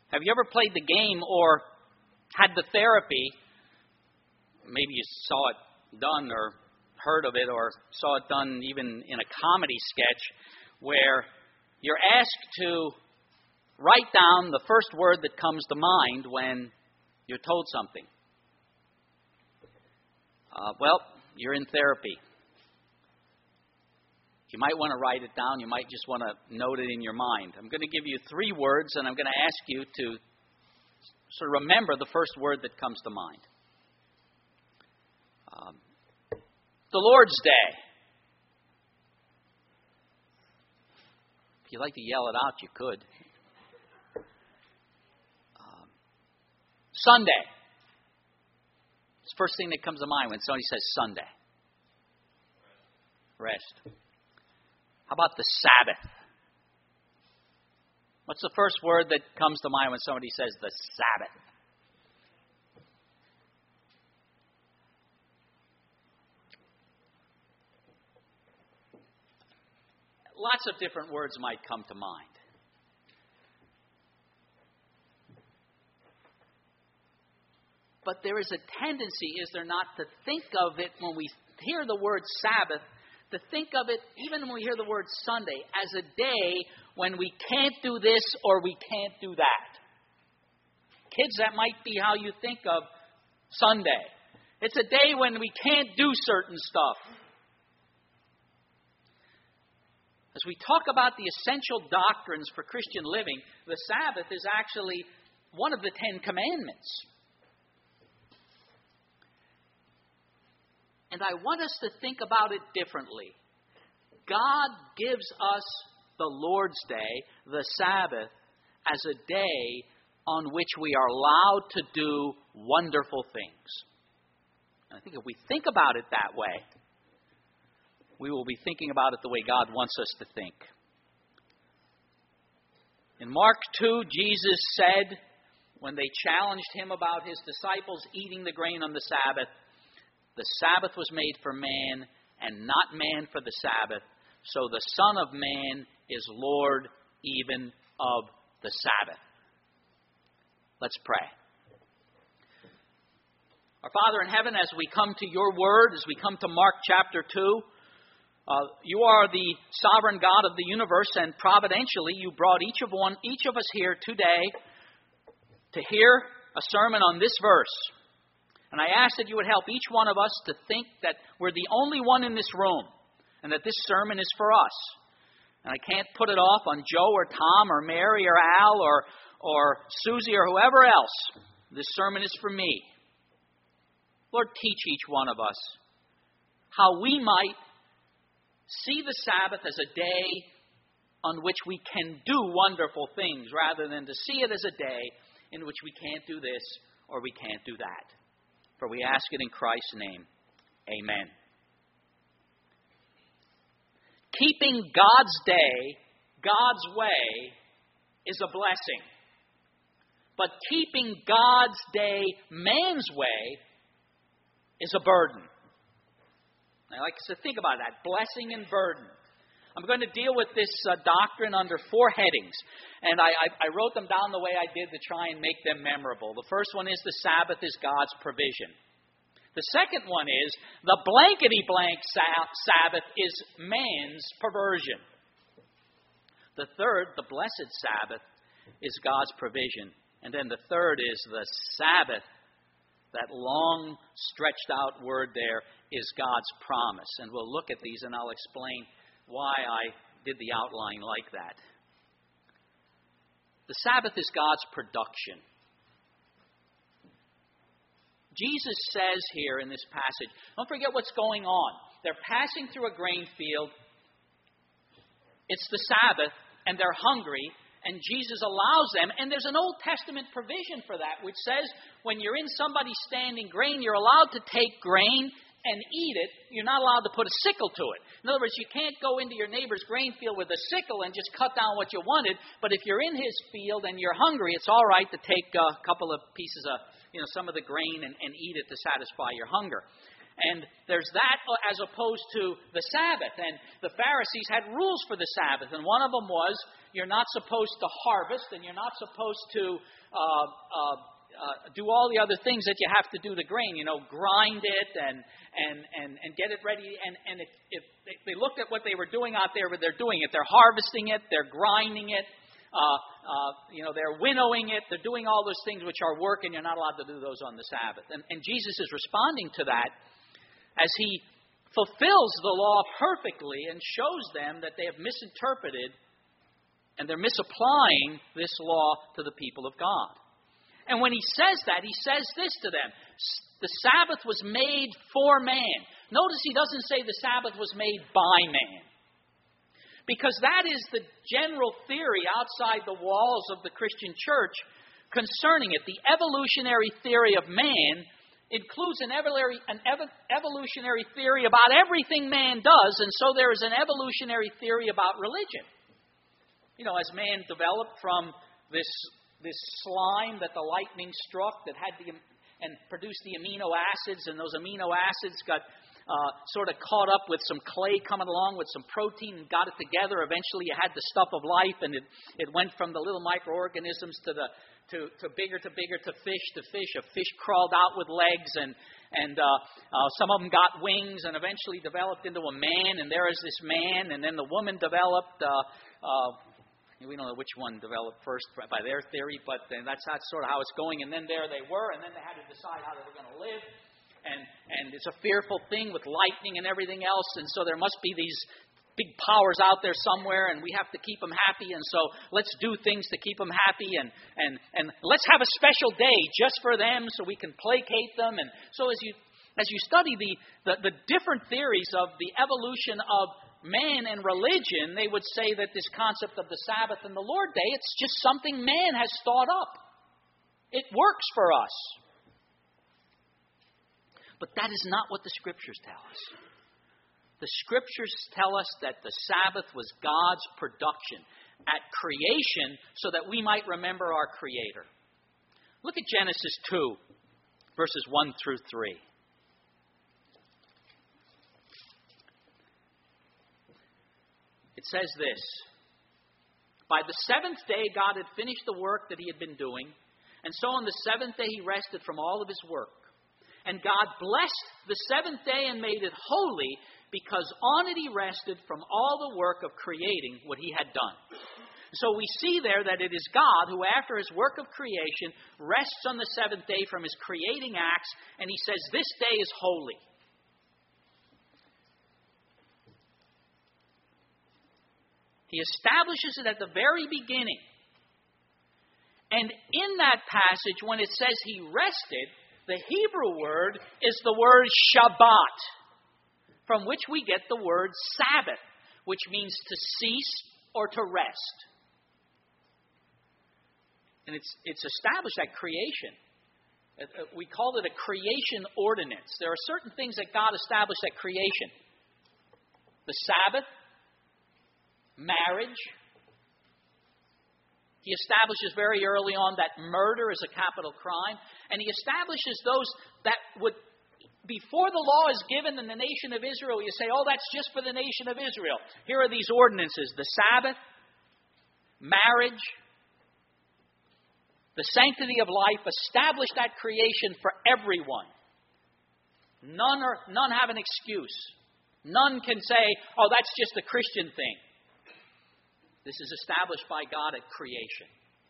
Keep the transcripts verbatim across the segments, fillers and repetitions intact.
Have you ever played the game or had the therapy? Maybe you saw it done or heard of it or saw it done even in a comedy sketch where you're asked to write down the first word that comes to mind when you're told something. Uh, well, you're in therapy. You might want to write it down. You might just want to note it in your mind. I'm going to give you three words, and I'm going to ask you to sort of remember the first word that comes to mind. Um, the Lord's Day. If you'd like to yell it out, you could. Um, Sunday. It's the first thing that comes to mind when somebody says Sunday. Rest. How about the Sabbath? What's the first word that comes to mind when somebody says the Sabbath? Lots of different words might come to mind. But there is a tendency, is there not, to think of it when we hear the word Sabbath, to think of it, even when we hear the word Sunday, as a day when we can't do this or we can't do that. Kids, that might be how you think of Sunday. It's a day when we can't do certain stuff. As we talk about the essential doctrines for Christian living, the Sabbath is actually one of the Ten Commandments. And I want us to think about it differently. God gives us the Lord's Day, the Sabbath, as a day on which we are allowed to do wonderful things. And I think if we think about it that way, we will be thinking about it the way God wants us to think. In Mark two, Jesus said, when they challenged him about his disciples eating the grain on the Sabbath, the Sabbath was made for man, and not man for the Sabbath. So the Son of Man is Lord even of the Sabbath. Let's pray. Our Father in heaven, as we come to your word, as we come to Mark chapter two, uh, you are the sovereign God of the universe, and providentially you brought each of one, each of us here today to hear a sermon on this verse. And I ask that you would help each one of us to think that we're the only one in this room and that this sermon is for us. And I can't put it off on Joe or Tom or Mary or Al or, or Susie or whoever else. This sermon is for me. Lord, teach each one of us how we might see the Sabbath as a day on which we can do wonderful things rather than to see it as a day in which we can't do this or we can't do that. For we ask it in Christ's name. Amen. Keeping God's day, God's way, is a blessing. But keeping God's day man's way is a burden. I like us to think about that. Blessing and burden. I'm going to deal with this uh, doctrine under four headings. And I, I, I wrote them down the way I did to try and make them memorable. The first one is the Sabbath is God's provision. The second one is the blankety-blank Sabbath is man's perversion. The third, the blessed Sabbath, is God's provision. And then the third is the Sabbath. That long stretched out word there is God's promise. And we'll look at these and I'll explain why I did the outline like that. The Sabbath is God's production. Jesus says here in this passage, don't forget what's going on. They're passing through a grain field. It's the Sabbath, and they're hungry, and Jesus allows them. And there's an Old Testament provision for that, which says when you're in somebody standing grain, you're allowed to take grain and eat it. You're not allowed to put a sickle to it. In other words, you can't go into your neighbor's grain field with a sickle and just cut down what you wanted. But if you're in his field and you're hungry, it's all right to take a couple of pieces of, you know, some of the grain and, and eat it to satisfy your hunger. And there's that as opposed to the Sabbath. And the Pharisees had rules for the Sabbath. And one of them was you're not supposed to harvest and you're not supposed to uh, uh, uh, do all the other things that you have to do to grain. You know, grind it and and, and, and get it ready. And, and if, if they looked at what they were doing out there, they're doing it. They're harvesting it. They're grinding it. Uh, uh, you know, they're winnowing it. They're doing all those things which are work, and you're not allowed to do those on the Sabbath. And, and Jesus is responding to that as he fulfills the law perfectly and shows them that they have misinterpreted and they're misapplying this law to the people of God. And when he says that, he says this to them. The Sabbath was made for man. Notice he doesn't say the Sabbath was made by man. Because that is the general theory outside the walls of the Christian church concerning it. The evolutionary theory of man includes an evolutionary theory about everything man does, and so there is an evolutionary theory about religion. You know, as man developed from this, this slime that the lightning struck that had the, and produced the amino acids, and those amino acids got Uh, sort of caught up with some clay coming along with some protein and got it together. Eventually you had the stuff of life, and it, it went from the little microorganisms to the to, to bigger to bigger to fish to fish. A fish crawled out with legs, and and uh, uh, some of them got wings and eventually developed into a man, and there is this man, and then the woman developed. Uh, uh, we don't know which one developed first by their theory, but that's, that's sort of how it's going. And then there they were, and then they had to decide how they were going to live. And and it's a fearful thing with lightning and everything else. And so there must be these big powers out there somewhere, and we have to keep them happy. And so let's do things to keep them happy. And, and, and let's have a special day just for them so we can placate them. And so as you as you study the, the, the different theories of the evolution of man and religion, they would say that this concept of the Sabbath and the Lord Day, it's just something man has thought up. It works for us. But that is not what the Scriptures tell us. The Scriptures tell us that the Sabbath was God's production at creation so that we might remember our Creator. Look at Genesis two, verses one through three. It says this: By the seventh day God had finished the work that he had been doing, and so on the seventh day he rested from all of his work. And God blessed the seventh day and made it holy, because on it he rested from all the work of creating what he had done. So we see there that it is God who, after his work of creation, rests on the seventh day from his creating acts, and he says, this day is holy. He establishes it at the very beginning. And in that passage, when it says he rested, the Hebrew word is the word Shabbat, from which we get the word Sabbath, which means to cease or to rest. And it's, it's established at creation. We call it a creation ordinance. There are certain things that God established at creation. The Sabbath, marriage. He establishes very early on that murder is a capital crime. And he establishes those that would, before the law is given in the nation of Israel, you say, oh, that's just for the nation of Israel. Here are these ordinances: the Sabbath, marriage, the sanctity of life, established at creation for everyone. None are, none have an excuse. None can say, oh, that's just a Christian thing. This is established by God at creation.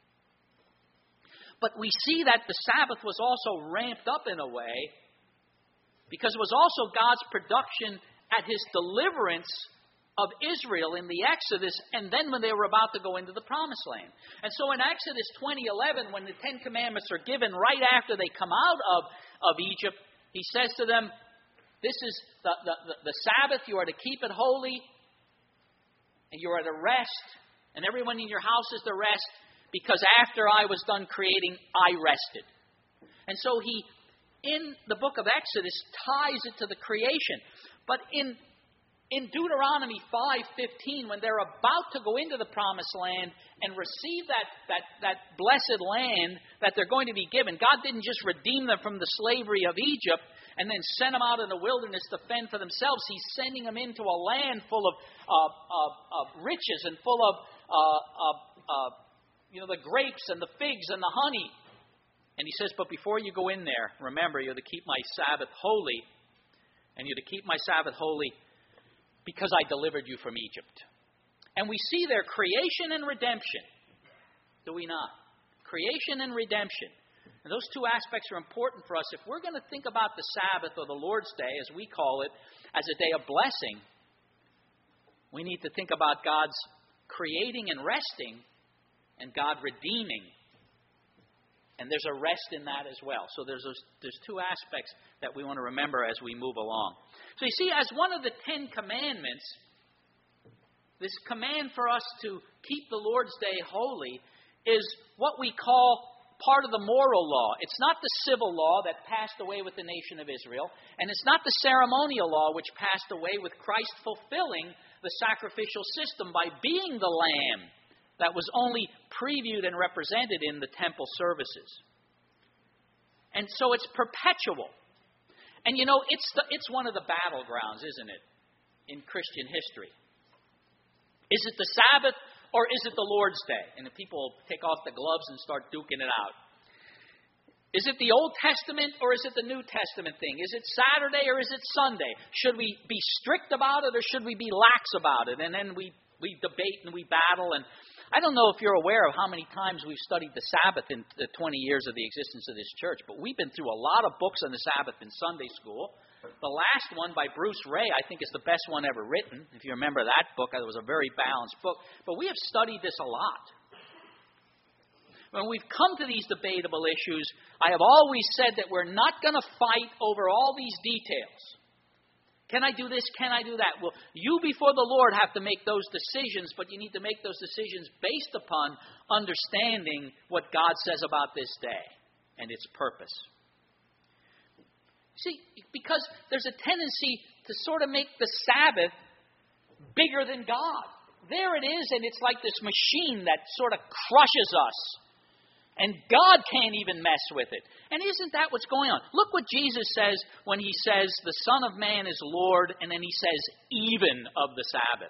But we see that the Sabbath was also ramped up in a way because it was also God's production at his deliverance of Israel in the Exodus, and then when they were about to go into the Promised Land. And so in Exodus twenty eleven, when the Ten Commandments are given right after they come out of, of Egypt, he says to them, this is the, the, the, the Sabbath, you are to keep it holy, and you are to rest, and everyone in your house is to rest, because after I was done creating, I rested. And so he, in the book of Exodus, ties it to the creation. But in In Deuteronomy five fifteen, when they're about to go into the promised land and receive that, that, that blessed land that they're going to be given, God didn't just redeem them from the slavery of Egypt and then send them out in the wilderness to fend for themselves. He's sending them into a land full of, uh, of, of riches and full of uh, uh, uh, you know, the grapes and the figs and the honey. And he says, but before you go in there, remember, you're to keep my Sabbath holy, and you're to keep my Sabbath holy because I delivered you from Egypt. And we see there creation and redemption. Do we not? Creation and redemption. And those two aspects are important for us. If we're going to think about the Sabbath or the Lord's Day, as we call it, as a day of blessing, we need to think about God's creating and resting and God redeeming. And there's a rest in that as well. So there's those, there's two aspects that we want to remember as we move along. So you see, as one of the Ten Commandments, this command for us to keep the Lord's Day holy is what we call part of the moral law. It's not the civil law that passed away with the nation of Israel, and it's not the ceremonial law which passed away with Christ fulfilling the sacrificial system by being the lamb that was only previewed and represented in the temple services. And so it's perpetual. And you know, it's the, it's one of the battlegrounds, isn't it, in Christian history? Is it the Sabbath or is it the Lord's Day? And the people take off the gloves and start duking it out. Is it the Old Testament or is it the New Testament thing? Is it Saturday or is it Sunday? Should we be strict about it or should we be lax about it? And then we, we debate and we battle. And I don't know if you're aware of how many times we've studied the Sabbath in the twenty years of the existence of this church, but we've been through a lot of books on the Sabbath in Sunday school. The last one by Bruce Ray, I think, is the best one ever written. If you remember that book, it was a very balanced book. But we have studied this a lot. When we've come to these debatable issues, I have always said that we're not going to fight over all these details. Can I do this? Can I do that? Well, you before the Lord have to make those decisions, but you need to make those decisions based upon understanding what God says about this day and its purpose. See, because there's a tendency to sort of make the Sabbath bigger than God. There it is, and it's like this machine that sort of crushes us. And God can't even mess with it. And isn't that what's going on? Look what Jesus says when he says the Son of Man is Lord, and then he says even of the Sabbath.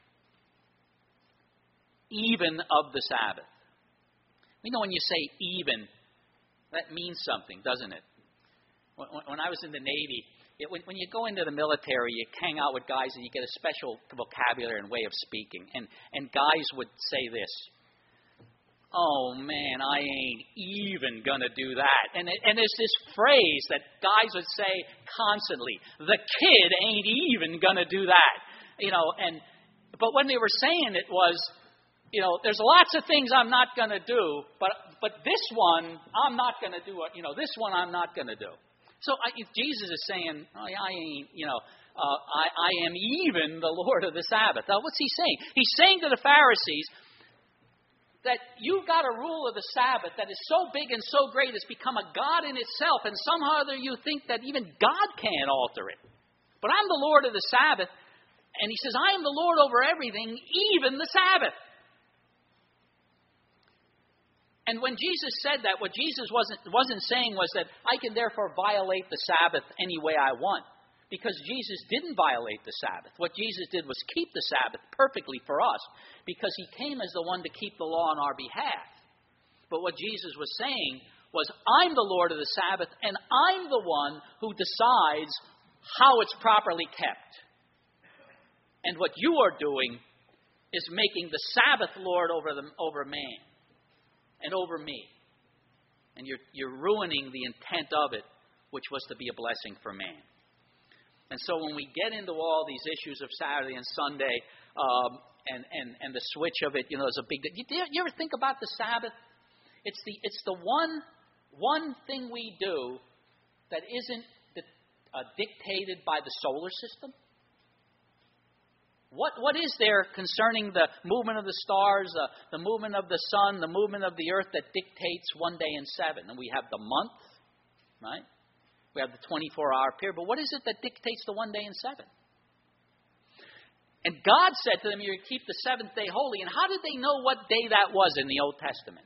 Even of the Sabbath. You know, when you say even, that means something, doesn't it? When, when I was in the Navy, it, when, when you go into the military, you hang out with guys and you get a special vocabulary and way of speaking. And, and guys would say this. Oh, man, I ain't even going to do that. And, and there's this phrase that guys would say constantly, the kid ain't even going to do that. You know, and but when they were saying it was, you know, there's lots of things I'm not going to do, but but this one, I'm not going to do it. You know, this one I'm not going to do. So I, if Jesus is saying, oh, I ain't, you know, uh, I, I am even the Lord of the Sabbath. Now, what's he saying? He's saying to the Pharisees, that you've got a rule of the Sabbath that is so big and so great it's become a God in itself, and somehow or other you think that even God can't alter it. But I'm the Lord of the Sabbath, and he says, I am the Lord over everything, even the Sabbath. And when Jesus said that, what Jesus wasn't, wasn't saying was that I can therefore violate the Sabbath any way I want. Because Jesus didn't violate the Sabbath. What Jesus did was keep the Sabbath perfectly for us, because he came as the one to keep the law on our behalf. But what Jesus was saying was, I'm the Lord of the Sabbath, and I'm the one who decides how it's properly kept. And what you are doing is making the Sabbath Lord over, the, over man and over me. And you're, you're ruining the intent of it, which was to be a blessing for man. And so when we get into all these issues of Saturday and Sunday, um, and, and, and the switch of it, you know, there's a big... You, you ever think about the Sabbath? It's the it's the one one thing we do that isn't uh, dictated by the solar system. What What is there concerning the movement of the stars, uh, the movement of the sun, the movement of the earth that dictates one day in seven? And we have the month, right? We have the twenty-four hour period. But what is it that dictates the one day in seven? And God said to them, you're to keep the seventh day holy. And how did they know what day that was in the Old Testament?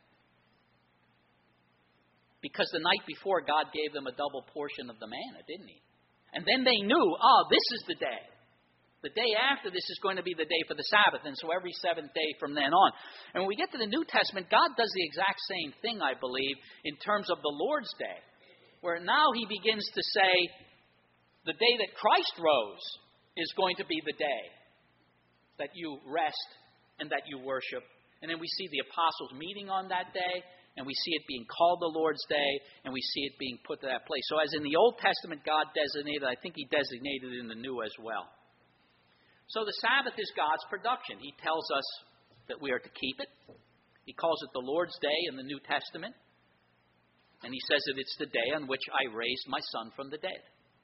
Because the night before, God gave them a double portion of the manna, didn't He? And then they knew, oh, this is the day. The day after this is going to be the day for the Sabbath. And so every seventh day from then on. And when we get to the New Testament, God does the exact same thing, I believe, in terms of the Lord's Day. Where now He begins to say, the day that Christ rose is going to be the day that you rest and that you worship. And then we see the apostles meeting on that day, and we see it being called the Lord's Day, and we see it being put to that place. So as in the Old Testament God designated, I think He designated it in the New as well. So the Sabbath is God's production. He tells us that we are to keep it. He calls it the Lord's Day in the New Testament. And He says that it's the day on which I raised my Son from the dead.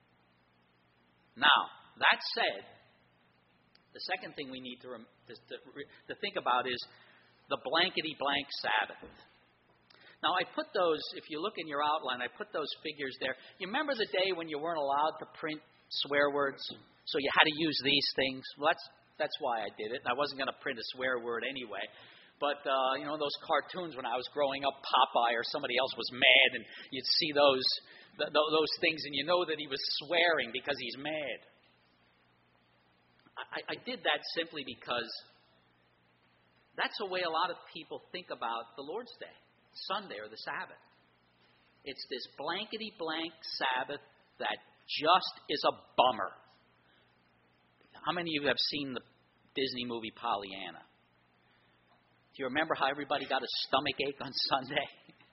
Now, that said, the second thing we need to, to, to, to think about is the blankety-blank Sabbath. Now, I put those, if you look in your outline, I put those figures there. You remember the day when you weren't allowed to print swear words? So you had to use these things? Well, that's, that's why I did it. I wasn't going to print a swear word anyway. But, uh, you know, those cartoons when I was growing up, Popeye or somebody else was mad, and you'd see those, th- those things, and you know that he was swearing because he's mad. I, I did that simply because that's the way a lot of people think about the Lord's Day, Sunday, or the Sabbath. It's this blankety-blank Sabbath that just is a bummer. How many of you have seen the Disney movie Pollyanna? Do you remember how everybody got a stomach ache on Sunday?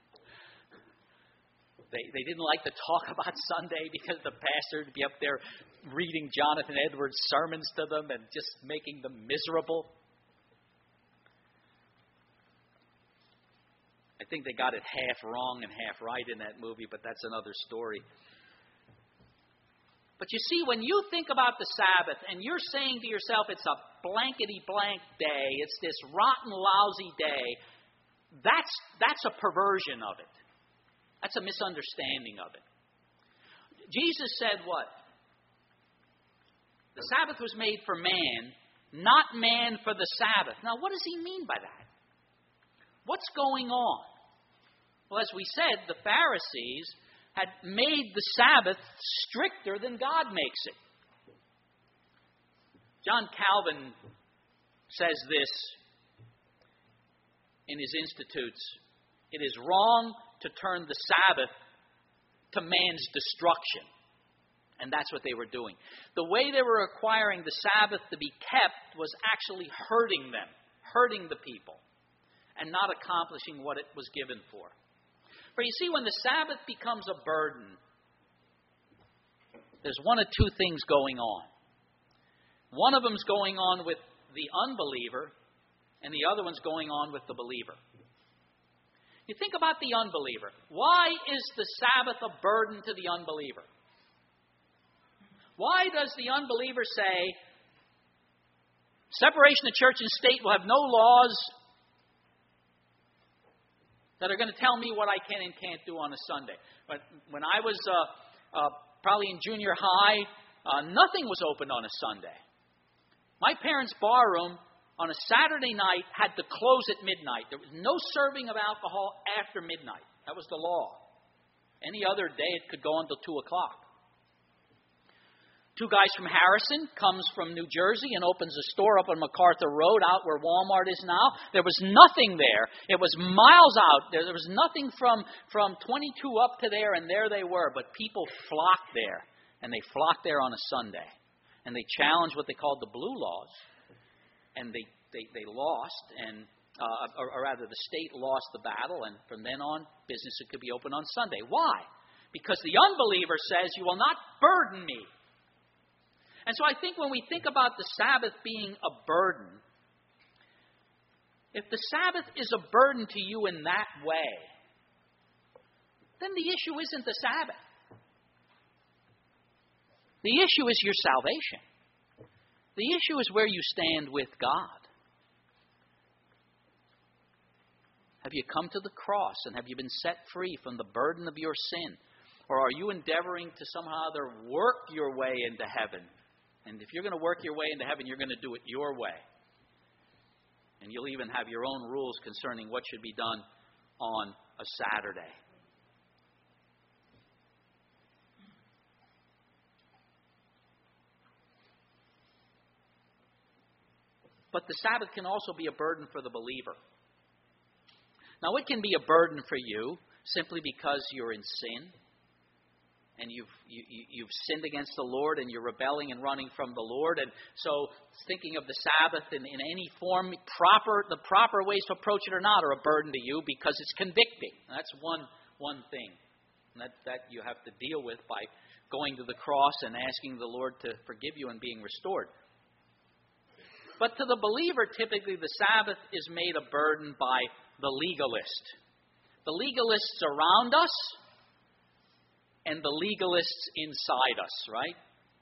They they didn't like to talk about Sunday because the pastor would be up there reading Jonathan Edwards' sermons to them and just making them miserable. I think they got it half wrong and half right in that movie, but that's another story. But you see, when you think about the Sabbath and you're saying to yourself it's a blankety-blank day, it's this rotten, lousy day, that's that's a perversion of it. That's a misunderstanding of it. Jesus said what? The Sabbath was made for man, not man for the Sabbath. Now, what does He mean by that? What's going on? Well, as we said, the Pharisees had made the Sabbath stricter than God makes it. John Calvin says this in his Institutes. It is wrong to turn the Sabbath to man's destruction. And that's what they were doing. The way they were requiring the Sabbath to be kept was actually hurting them, hurting the people, and not accomplishing what it was given for. For you see, when the Sabbath becomes a burden, there's one of two things going on. One of them's going on with the unbeliever, and the other one's going on with the believer. You think about the unbeliever. Why is the Sabbath a burden to the unbeliever? Why does the unbeliever say, separation of church and state will have no laws that are going to tell me what I can and can't do on a Sunday? But when I was uh, uh, probably in junior high, uh, nothing was open on a Sunday. My parents' barroom on a Saturday night had to close at midnight. There was no serving of alcohol after midnight. That was the law. Any other day it could go until two o'clock. Two guys from Harrison comes from New Jersey and opens a store up on MacArthur Road out where Walmart is now. There was nothing there. It was miles out. There, there was nothing from, from twenty-two up to there, and there they were. But people flocked there, and they flocked there on a Sunday. And they challenged what they called the blue laws. And they, they, they lost, and uh, or, or rather the state lost the battle, and from then on, businesses could be open on Sunday. Why? Because the unbeliever says, you will not burden me. And so I think when we think about the Sabbath being a burden, if the Sabbath is a burden to you in that way, then the issue isn't the Sabbath. The issue is your salvation. The issue is where you stand with God. Have you come to the cross and have you been set free from the burden of your sin? Or are you endeavoring to somehow or other work your way into heaven And if you're going to work your way into heaven, you're going to do it your way. And you'll even have your own rules concerning what should be done on a Saturday. But the Sabbath can also be a burden for the believer. Now, it can be a burden for you simply because you're in sin and you've you, you've sinned against the Lord and you're rebelling and running from the Lord. And so thinking of the Sabbath in, in any form, proper the proper ways to approach it or not are a burden to you because it's convicting. That's one one thing and that, that you have to deal with by going to the cross and asking the Lord to forgive you and being restored. But to the believer, typically the Sabbath is made a burden by the legalist. The legalists around us and the legalists inside us, right?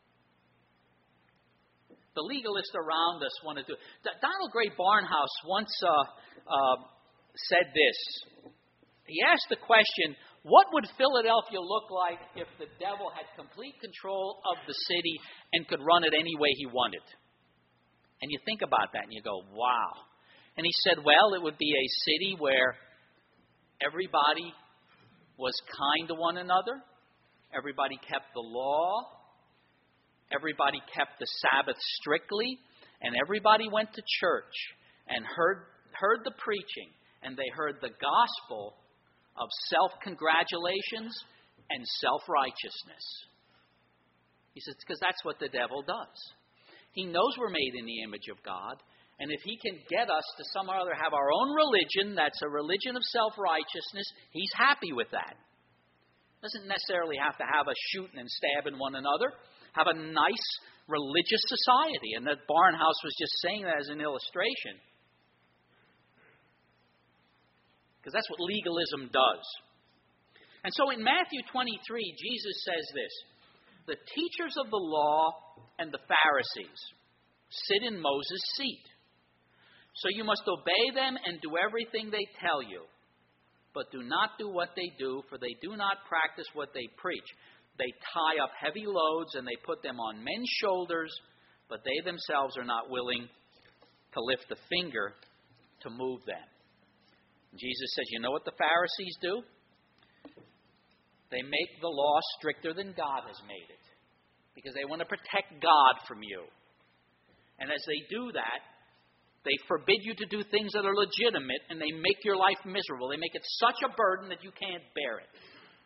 The legalists around us want to do it. Donald Gray Barnhouse once uh, uh, said this. He asked the question, what would Philadelphia look like if the devil had complete control of the city and could run it any way he wanted? And you think about that and you go, wow. And he said, well, it would be a city where everybody was kind to one another. Everybody kept the law. Everybody kept the Sabbath strictly. And everybody went to church and heard, heard the preaching. And they heard the gospel of self-congratulations and self-righteousness. He says, because that's what the devil does. He knows we're made in the image of God. And if he can get us to somehow or other have our own religion, that's a religion of self-righteousness, he's happy with that. Doesn't necessarily have to have us shooting and stabbing one another. Have a nice religious society. And that Barnhouse was just saying that as an illustration. Because that's what legalism does. And so in Matthew twenty-three, Jesus says this. The teachers of the law and the Pharisees sit in Moses' seat. So you must obey them and do everything they tell you. But do not do what they do, for they do not practice what they preach. They tie up heavy loads and they put them on men's shoulders, but they themselves are not willing to lift a finger to move them. Jesus says, you know what the Pharisees do? They make the law stricter than God has made it, because they want to protect God from you. And as they do that, they forbid you to do things that are legitimate, and they make your life miserable. They make it such a burden that you can't bear it.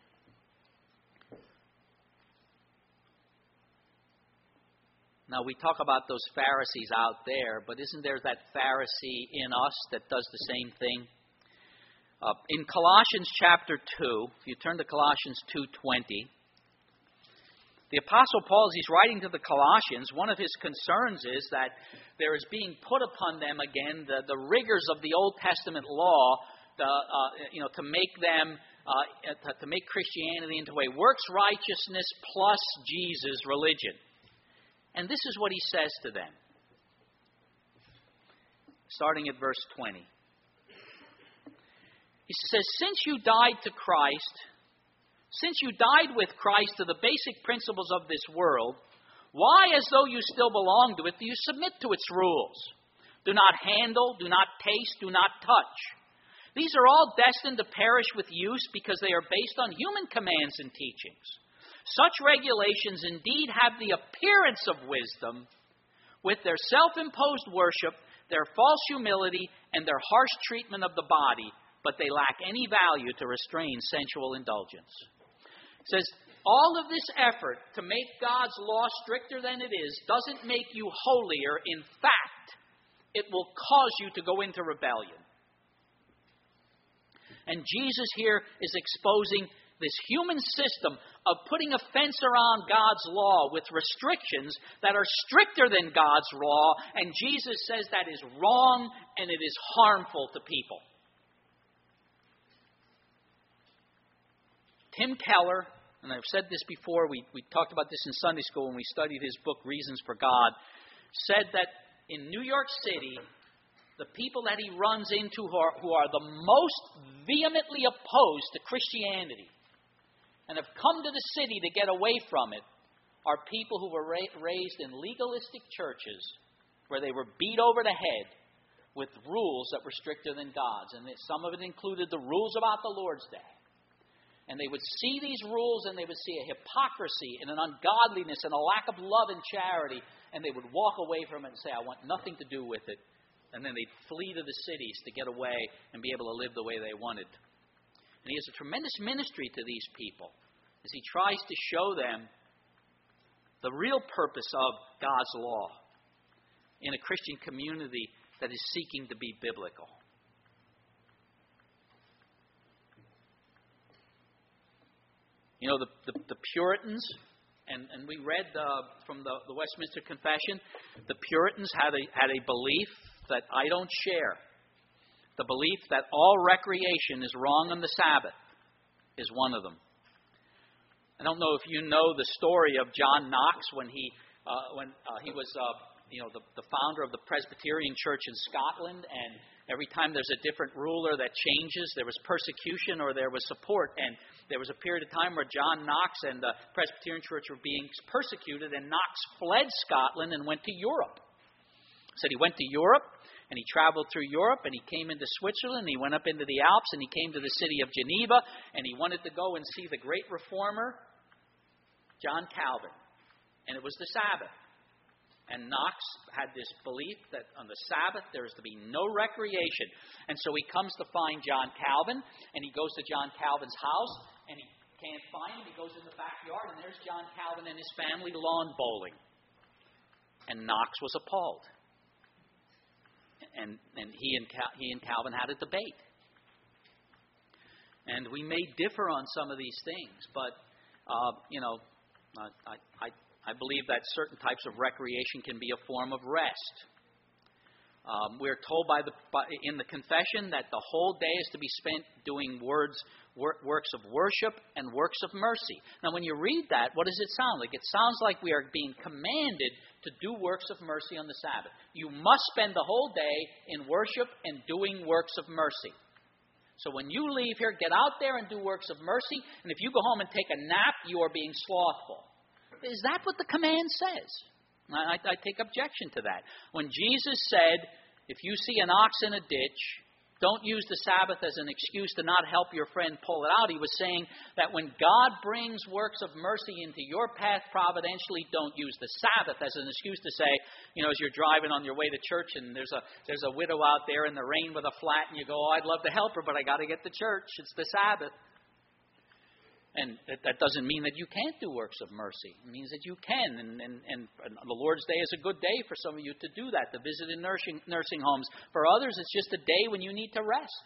Now, we talk about those Pharisees out there, but isn't there that Pharisee in us that does the same thing? Uh, in Colossians chapter two, if you turn to Colossians two twenty, the Apostle Paul, as he's writing to the Colossians, one of his concerns is that there is being put upon them again the, the rigors of the Old Testament law, the, uh, you know, to make them, uh, to, to make Christianity into a works righteousness plus Jesus religion. And this is what he says to them, starting at verse twenty. He says, since you died to Christ, since you died with Christ to the basic principles of this world, why, as though you still belong to it, do you submit to its rules? Do not handle, do not taste, do not touch. These are all destined to perish with use because they are based on human commands and teachings. Such regulations indeed have the appearance of wisdom, with their self-imposed worship, their false humility, and their harsh treatment of the body, but they lack any value to restrain sensual indulgence. It says, all of this effort to make God's law stricter than it is doesn't make you holier. In fact, it will cause you to go into rebellion. And Jesus here is exposing this human system of putting a fence around God's law with restrictions that are stricter than God's law. And Jesus says that is wrong and it is harmful to people. Tim Keller, and I've said this before, we, we talked about this in Sunday school when we studied his book, Reasons for God, said that in New York City, the people that he runs into who are, who are the most vehemently opposed to Christianity and have come to the city to get away from it are people who were ra- raised in legalistic churches where they were beat over the head with rules that were stricter than God's. And some of it included the rules about the Lord's Day. And they would see these rules and they would see a hypocrisy and an ungodliness and a lack of love and charity. And they would walk away from it and say, I want nothing to do with it. And then they'd flee to the cities to get away and be able to live the way they wanted. And he has a tremendous ministry to these people as he tries to show them the real purpose of God's law in a Christian community that is seeking to be biblical. You know, the, the, the Puritans, and, and we read uh, from the, the Westminster Confession, the Puritans had a, had a belief that I don't share. The belief that all recreation is wrong on the Sabbath is one of them. I don't know if you know the story of John Knox when he uh, when uh, he was uh, you know the, the founder of the Presbyterian Church in Scotland, and every time there's a different ruler that changes, there was persecution or there was support. And there was a period of time where John Knox and the Presbyterian Church were being persecuted, and Knox fled Scotland and went to Europe. Said he went to Europe, and he traveled through Europe, and he came into Switzerland, and he went up into the Alps, and he came to the city of Geneva, and he wanted to go and see the great reformer, John Calvin. And it was the Sabbath. And Knox had this belief that on the Sabbath there is to be no recreation. And so he comes to find John Calvin, and he goes to John Calvin's house, and he can't find him. He goes in the backyard, and there's John Calvin and his family lawn bowling. And Knox was appalled. And, and he, and Cal, he and Calvin had a debate. And we may differ on some of these things, but, uh, you know, I, I, I believe that certain types of recreation can be a form of rest. Um, we're told by the by, in the confession that the whole day is to be spent doing words, wor- works of worship and works of mercy. Now, when you read that, what does it sound like? It sounds like we are being commanded to do works of mercy on the Sabbath. You must spend the whole day in worship and doing works of mercy. So when you leave here, get out there and do works of mercy. And if you go home and take a nap, you are being slothful. Is that what the command says? I, I take objection to that. When Jesus said, if you see an ox in a ditch, don't use the Sabbath as an excuse to not help your friend pull it out. He was saying that when God brings works of mercy into your path providentially, don't use the Sabbath as an excuse to say, you know, as you're driving on your way to church and there's a there's a widow out there in the rain with a flat and you go, oh, I'd love to help her, but I got to get to church. It's the Sabbath. And that doesn't mean that you can't do works of mercy. It means that you can. And, and, and the Lord's Day is a good day for some of you to do that, to visit in nursing, nursing homes. For others, it's just a day when you need to rest.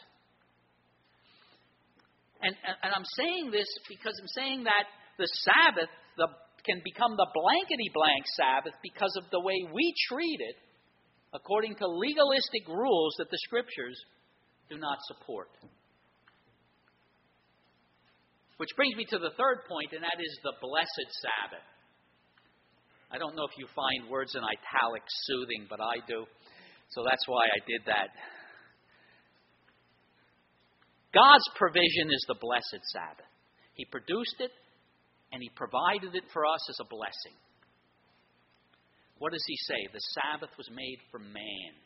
And, and, and I'm saying this because I'm saying that the Sabbath the, can become the blankety-blank Sabbath because of the way we treat it according to legalistic rules that the Scriptures do not support. Which brings me to the third point, and that is the blessed Sabbath. I don't know if you find words in italics soothing, but I do. So that's why I did that. God's provision is the blessed Sabbath. He produced it, and He provided it for us as a blessing. What does He say? The Sabbath was made for man.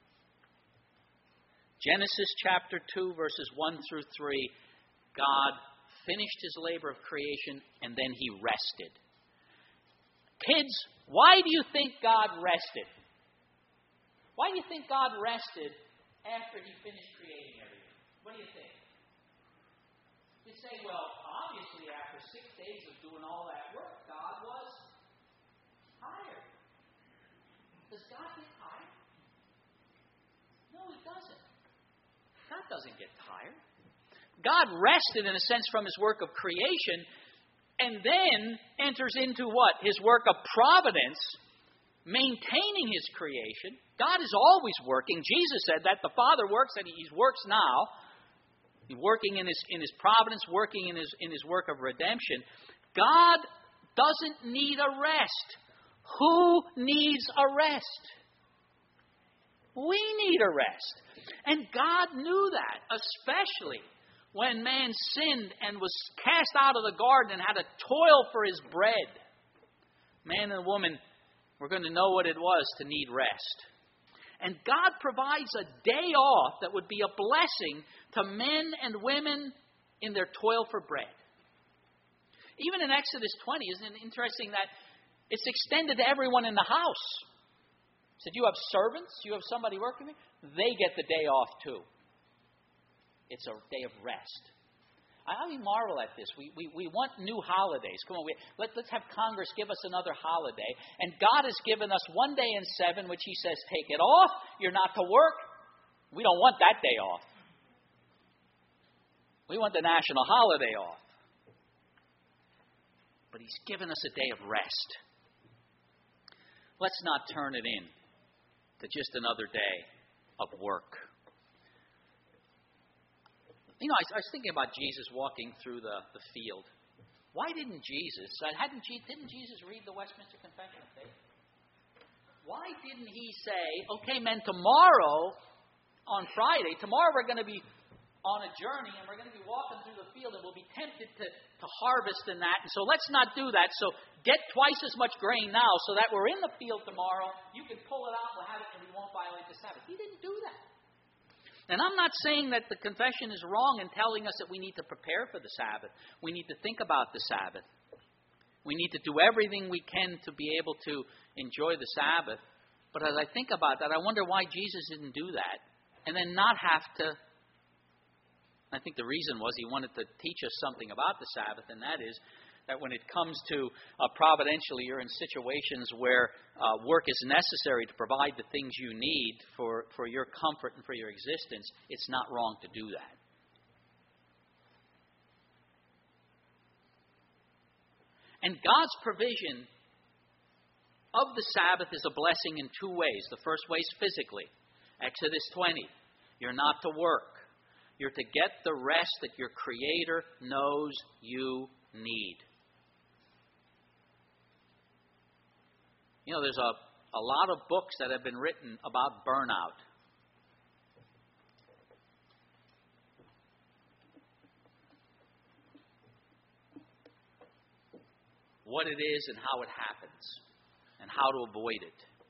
Genesis chapter two, verses one through three, God finished His labor of creation, and then He rested. Kids, why do you think God rested? Why do you think God rested after He finished creating everything? What do you think? You say, well, obviously after six days of doing all that work, God was tired. Does God get tired? No, He doesn't. God doesn't get tired. God rested, in a sense, from His work of creation, and then enters into what? His work of providence, maintaining His creation. God is always working. Jesus said that the Father works, and He works now. He's working in His in His providence, working in His in His work of redemption. God doesn't need a rest. Who needs a rest? We need a rest. And God knew that, especially when man sinned and was cast out of the garden and had to toil for his bread. Man and woman were going to know what it was to need rest. And God provides a day off that would be a blessing to men and women in their toil for bread. Even in Exodus twenty, isn't it interesting that it's extended to everyone in the house? It said, you have servants, you have somebody working there, they get the day off too. It's a day of rest. I mean, marvel at this. We, we, we want new holidays. Come on, we, let, let's have Congress give us another holiday. And God has given us one day in seven, which He says, take it off. You're not to work. We don't want that day off. We want the national holiday off. But He's given us a day of rest. Let's not turn it in to just another day of work. You know, I, I was thinking about Jesus walking through the, the field. Why didn't Jesus, hadn't, didn't Jesus read the Westminster Confession of Faith? Why didn't He say, okay, men, tomorrow, on Friday, tomorrow we're going to be on a journey and we're going to be walking through the field and we'll be tempted to, to harvest in that. And so let's not do that. So get twice as much grain now so that we're in the field tomorrow. You can pull it out, we'll have it, and we won't violate the Sabbath. He didn't do that. And I'm not saying that the confession is wrong in telling us that we need to prepare for the Sabbath. We need to think about the Sabbath. We need to do everything we can to be able to enjoy the Sabbath. But as I think about that, I wonder why Jesus didn't do that. And then not have to. I think the reason was He wanted to teach us something about the Sabbath, and that is that when it comes to uh, providentially, you're in situations where uh, work is necessary to provide the things you need for, for your comfort and for your existence, it's not wrong to do that. And God's provision of the Sabbath is a blessing in two ways. The first way is physically. Exodus twenty. You're not to work. You're to get the rest that your Creator knows you need. You know, there's a, a lot of books that have been written about burnout. What it is and how it happens, and how to avoid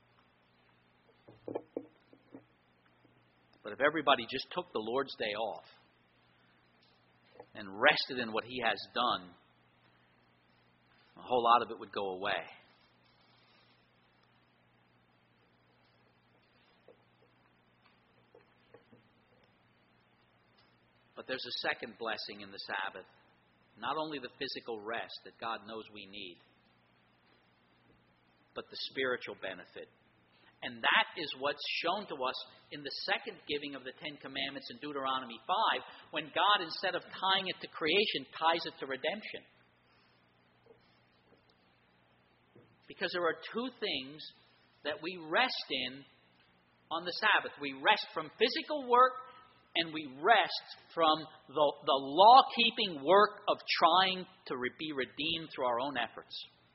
it. But if everybody just took the Lord's Day off and rested in what He has done, a whole lot of it would go away. But there's a second blessing in the Sabbath. Not only the physical rest that God knows we need, but the spiritual benefit. And that is what's shown to us in the second giving of the Ten Commandments in Deuteronomy five, when God, instead of tying it to creation, ties it to redemption. Because there are two things that we rest in on the Sabbath. We rest from physical work, and we rest from the, the law-keeping work of trying to re- be redeemed through our own efforts.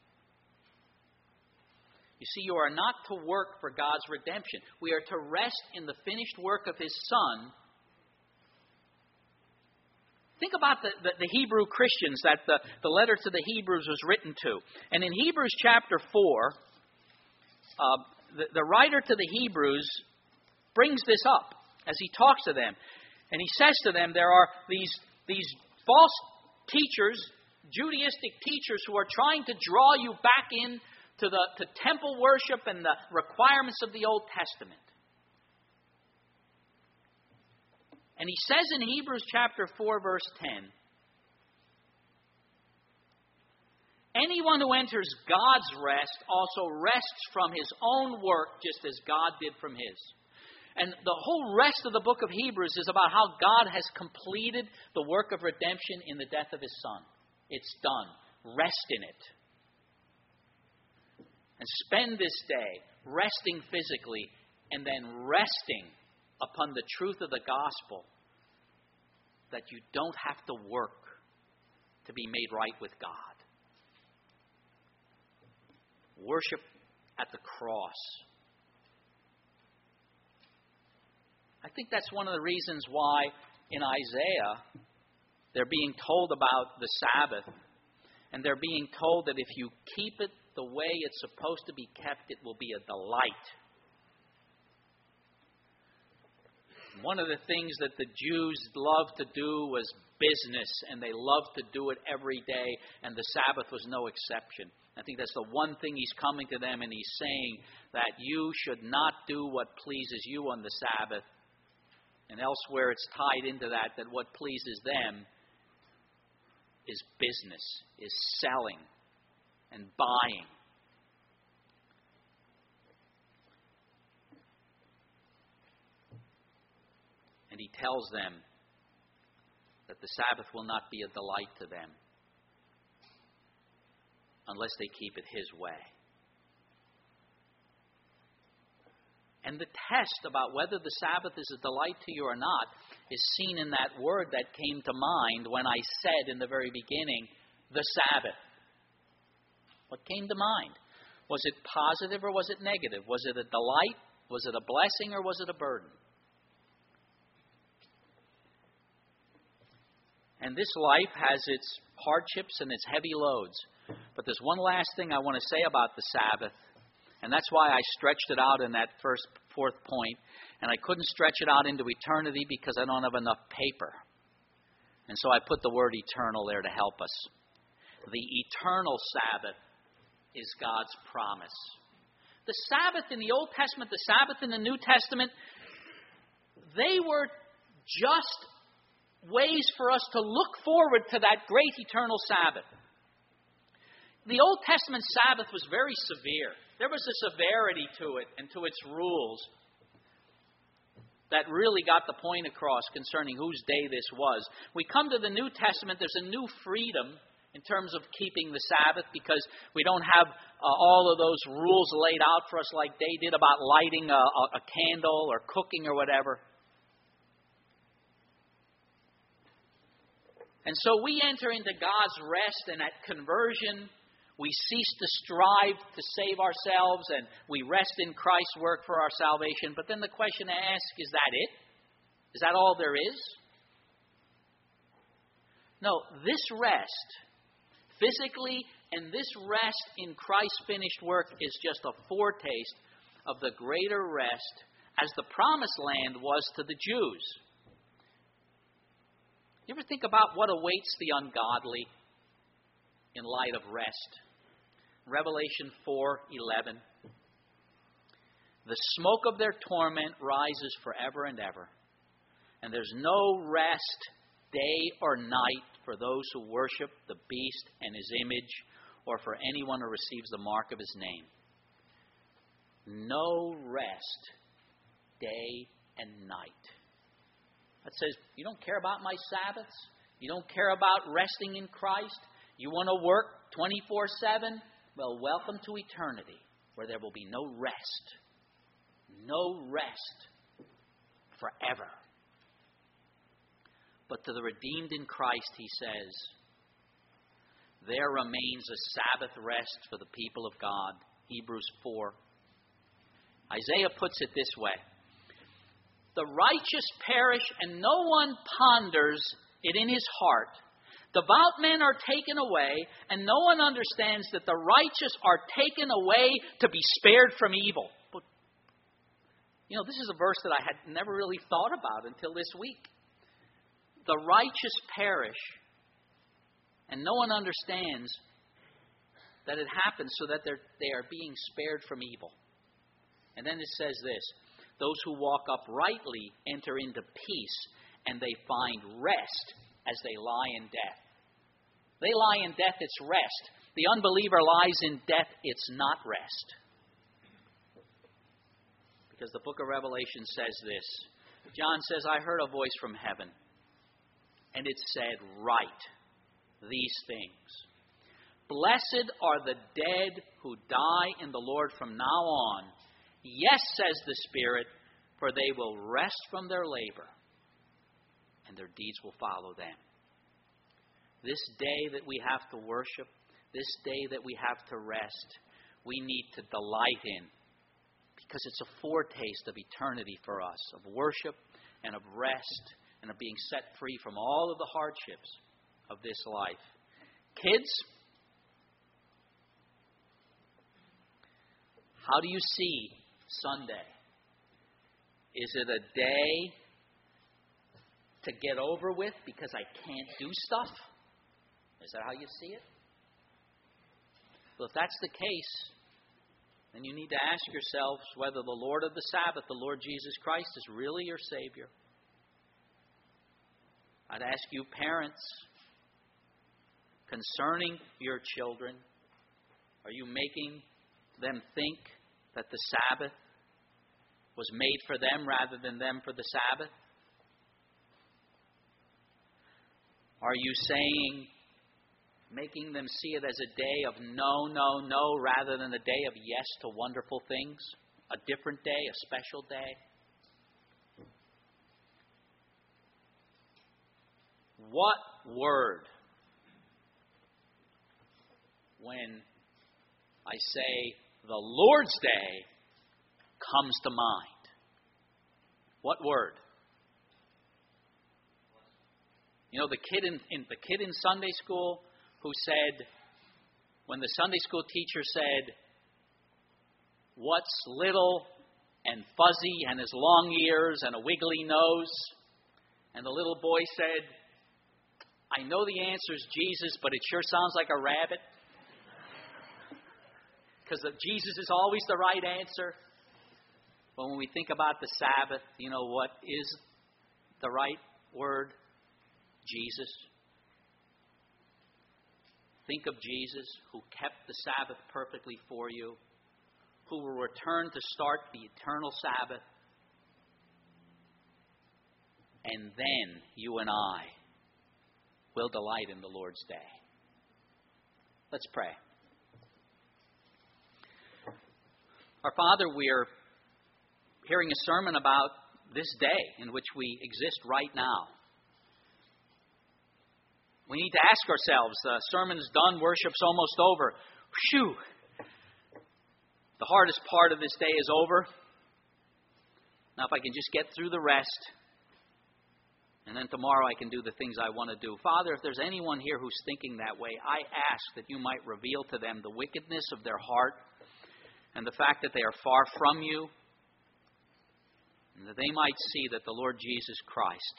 You see, you are not to work for God's redemption. We are to rest in the finished work of His Son. Think about the, the, the Hebrew Christians that the, the letter to the Hebrews was written to. And in Hebrews chapter four, uh, the, the writer to the Hebrews brings this up as he talks to them. And he says to them, there are these, these false teachers, Judaistic teachers, who are trying to draw you back in to the to temple worship and the requirements of the Old Testament. And he says in Hebrews chapter four, verse ten, anyone who enters God's rest also rests from his own work, just as God did from His. And the whole rest of the book of Hebrews is about how God has completed the work of redemption in the death of His Son. It's done. Rest in it. And spend this day resting physically and then resting upon the truth of the gospel that you don't have to work to be made right with God. Worship at the cross. I think that's one of the reasons why in Isaiah they're being told about the Sabbath, and they're being told that if you keep it, the way it's supposed to be kept, it will be a delight. One of the things that the Jews loved to do was business, and they loved to do it every day, and the Sabbath was no exception. I think that's the one thing he's coming to them, and he's saying that you should not do what pleases you on the Sabbath. And elsewhere it's tied into that, that what pleases them is business, is selling and buying. And he tells them that the Sabbath will not be a delight to them unless they keep it his way. And the test about whether the Sabbath is a delight to you or not is seen in that word that came to mind when I said in the very beginning, the Sabbath. What came to mind? Was it positive or was it negative? Was it a delight? Was it a blessing or was it a burden? And this life has its hardships and its heavy loads. But there's one last thing I want to say about the Sabbath. And that's why I stretched it out in that first, fourth point. And I couldn't stretch it out into eternity because I don't have enough paper. And so I put the word eternal there to help us. The eternal Sabbath is God's promise. The Sabbath in the Old Testament, the Sabbath in the New Testament, they were just ways for us to look forward to that great eternal Sabbath. The Old Testament Sabbath was very severe. There was a severity to it and to its rules that really got the point across concerning whose day this was. We come to the New Testament, there's a new freedom in terms of keeping the Sabbath because we don't have uh, all of those rules laid out for us like they did about lighting a, a, a candle or cooking or whatever. And so we enter into God's rest, and at conversion, we cease to strive to save ourselves, and we rest in Christ's work for our salvation. But then the question to ask, is that it? Is that all there is? No, this rest, physically, and this rest in Christ's finished work is just a foretaste of the greater rest as the promised land was to the Jews. You ever think about what awaits the ungodly in light of rest? Revelation four eleven. The smoke of their torment rises forever and ever, and there's no rest day or night for those who worship the beast and his image, or for anyone who receives the mark of his name. No rest day and night. That says, you don't care about my Sabbaths? You don't care about resting in Christ? You want to work twenty-four seven? Well, welcome to eternity, where there will be no rest. No rest forever. But to the redeemed in Christ, he says, there remains a Sabbath rest for the people of God. Hebrews four. Isaiah puts it this way. The righteous perish, and no one ponders it in his heart. Devout men are taken away, and no one understands that the righteous are taken away to be spared from evil. But, you know, this is a verse that I had never really thought about until this week. The righteous perish, and no one understands that it happens so that they're, they are being spared from evil. And then it says this. Those who walk uprightly enter into peace, and they find rest as they lie in death. They lie in death, it's rest. The unbeliever lies in death, it's not rest. Because the book of Revelation says this. John says, I heard a voice from heaven, and it said, write these things. Blessed are the dead who die in the Lord from now on. Yes, says the Spirit, for they will rest from their labor, and their deeds will follow them. This day that we have to worship, this day that we have to rest, we need to delight in, because it's a foretaste of eternity for us, of worship and of rest, and of being set free from all of the hardships of this life. Kids, How do you see Sunday? Is it a day to get over with because I can't do stuff? Is that how you see it? Well, if that's the case, then you need to ask yourselves whether the Lord of the Sabbath, the Lord Jesus Christ, is really your Savior. I'd ask you, parents, concerning your children, are you making them think that the Sabbath was made for them rather than them for the Sabbath? Are you saying, making them see it as a day of no, no, no, rather than a day of yes to wonderful things? A different day, a special day? What word, when I say the Lord's Day, comes to mind? What word? You know, the kid in, in the kid in Sunday school who said, when the Sunday school teacher said, "What's little and fuzzy and has long ears and a wiggly nose?" And the little boy said, "I know the answer is Jesus, but it sure sounds like a rabbit." Because Jesus is always the right answer. But when we think about the Sabbath, you know what is the right word? Jesus. Think of Jesus, who kept the Sabbath perfectly for you, who will return to start the eternal Sabbath. And then you and I will delight in the Lord's Day. Let's pray. Our Father, we are hearing a sermon about this day in which we exist right now. We need to ask ourselves, the sermon is done, worship's almost over. Phew! The hardest part of this day is over. Now if I can just get through the rest, and then tomorrow I can do the things I want to do. Father, if there's anyone here who's thinking that way, I ask that you might reveal to them the wickedness of their heart and the fact that they are far from you, and that they might see that the Lord Jesus Christ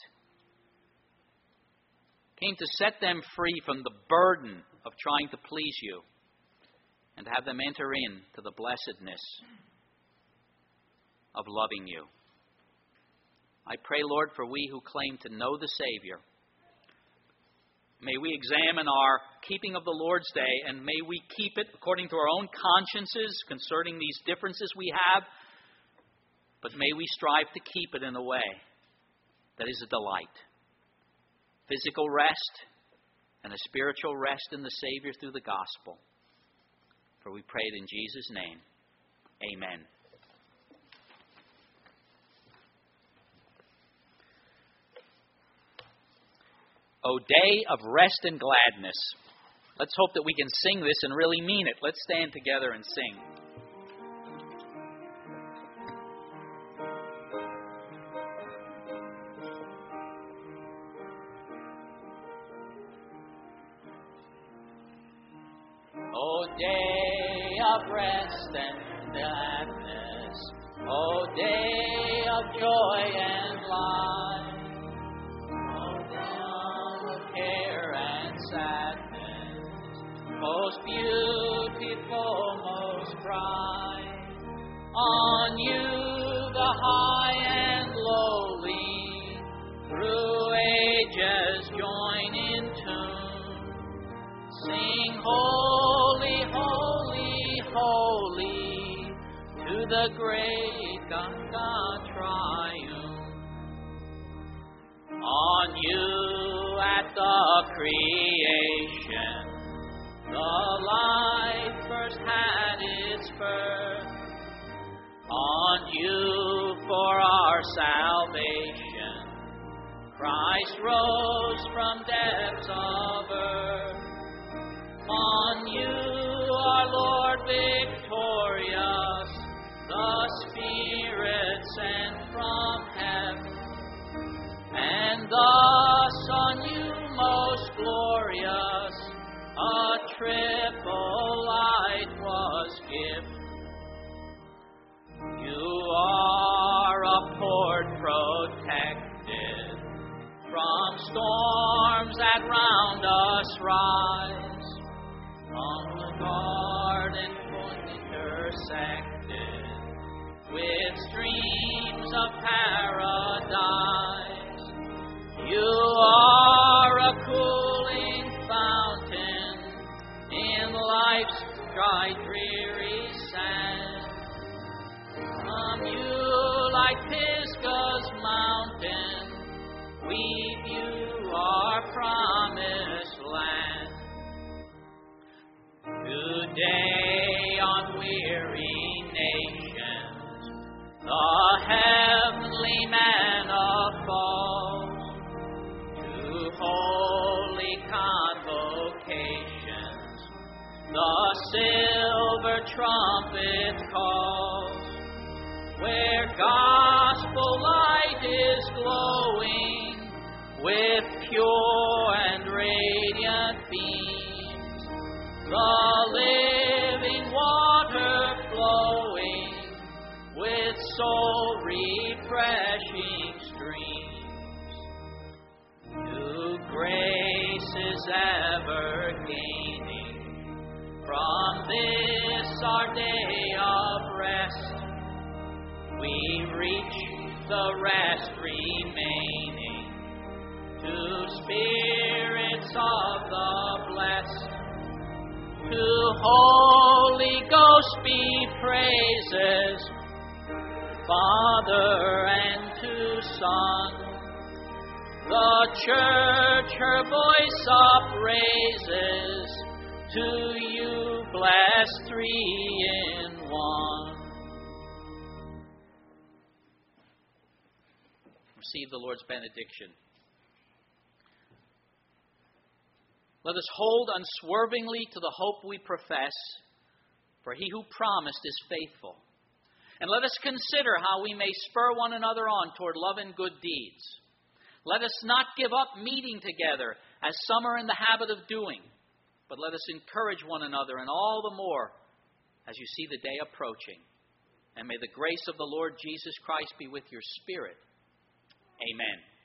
came to set them free from the burden of trying to please you and to have them enter into the blessedness of loving you. I pray, Lord, for we who claim to know the Savior, may we examine our keeping of the Lord's Day, and may we keep it according to our own consciences concerning these differences we have, but may we strive to keep it in a way that is a delight. Physical rest and a spiritual rest in the Savior through the gospel. For we pray it in Jesus' name. Amen. O day of rest and gladness. Let's hope that we can sing this and really mean it. Let's stand together and sing. O day of rest and gladness, O day of joy and life, O day of care and sadness, most beautiful, most bright, on you the high and lowly, through ages join in tune, sing holy, holy, holy, to the great God, God triumph. On you at the creation, the light first had its birth. On you for our salvation, Christ rose from depths of earth. On you, our Lord victorious, the Spirit sent from heaven, and thus on you most glorious, a triple light was given. rise. On the garden intersected with streams of paradise. You are a cooling fountain in life's dry, dreary sand. From you, like Pisgah's mountain, we view our promised land. Today on weary nations, the heavenly manna falls. To holy convocations, the silver trumpet calls. Where gospel light is glowing with pure and radiant beams, the living water flowing with soul-refreshing streams. New grace is ever gaining from this our day of rest. We reach the rest remaining to spirits of the blessed. To Holy Ghost be praises, Father and to Son. The Church her voice upraises, to you blessed three in one. Receive the Lord's benediction. Let us hold unswervingly to the hope we profess, for he who promised is faithful. And let us consider how we may spur one another on toward love and good deeds. Let us not give up meeting together, as some are in the habit of doing, but let us encourage one another, and all the more as you see the day approaching. And may the grace of the Lord Jesus Christ be with your spirit. Amen.